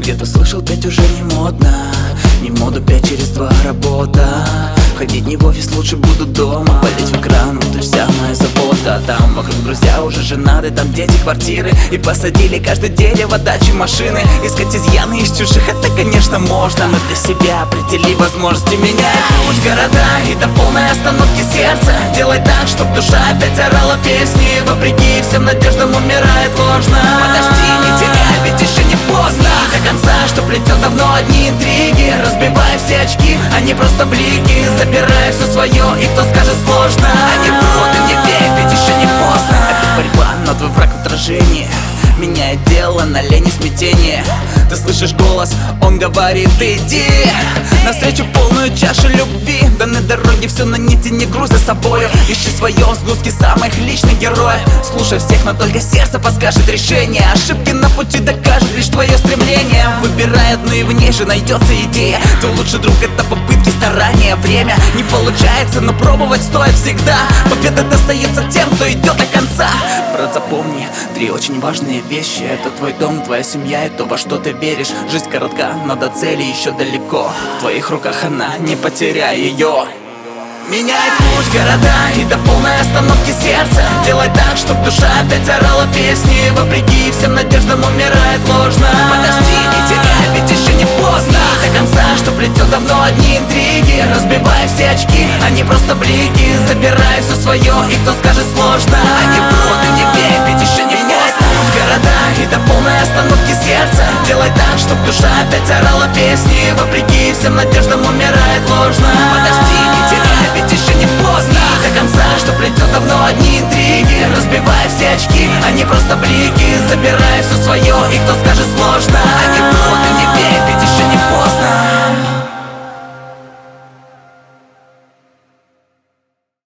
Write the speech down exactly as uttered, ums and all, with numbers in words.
Где-то слышал, пять уже не модно. Не в моду пять через два работа. Ходить не в офис, лучше буду дома. Болеть в экран, вот и вся моя забота. Там вокруг друзья уже женаты, там дети, квартиры. И посадили каждое дерево, дачи, машины. Искать изъяны из чужих, это конечно можно. Но для себя определи возможности. Меняй путь, города и до полной остановки сердца. Делай так, чтоб душа опять орала песни. Вопреки всем надеждам умирает ложно. Подожди, не теряй, ведь еще не поздно. До конца, что плетет давно одни интриги. Разбивай все очки, а не просто блики. Забирай все свое, и кто скажет сложно. Они врут, и не верь, ведь еще не поздно. Это борьба, но твой враг в отражении. Меняет дело на лень и смятение. Ты слышишь голос, он говорит: иди навстречу полную чашу любви. Да на дороге все на нити, не грузь за собою. Ищи свое в сгустке самых личных героев. Слушай всех, но только сердце подскажет решение. Ошибки на пути докажут лишь твое стремление. Выбирай одну, и в ней же найдется идея. Твой лучший друг — это попытки, старания, время. Не получается, но пробовать стоит всегда. Победа достается тем, кто идет до конца. Брат, запомни три очень важные вещи. Это твой дом, твоя семья и то, во что ты веришь. Жизнь коротка, но до цели еще далеко. В твоих руках она, не потеряй ее. Меняй путь, города и до полной остановки сердца. Делай так, чтоб душа опять орала песни. Вопреки всем надеждам умирает ложно. Подожди, не теряй, ведь еще не поздно. До конца, что плетет давно одни интриги. Разбивай все очки, а не просто блики. Забирай все свое, и кто скажет сложно. Они врут, и не верь, ведь еще не поздно. Города и до полной остановки сердца. Делай так, чтоб душа опять орала песни. Вопреки всем надеждам умирает ложно. Подожди, не теряй, ведь еще не поздно. До конца, что плетет давно одни интриги. Разбивай все очки, а не просто блики. Забирай все свое, и кто скажет сложно.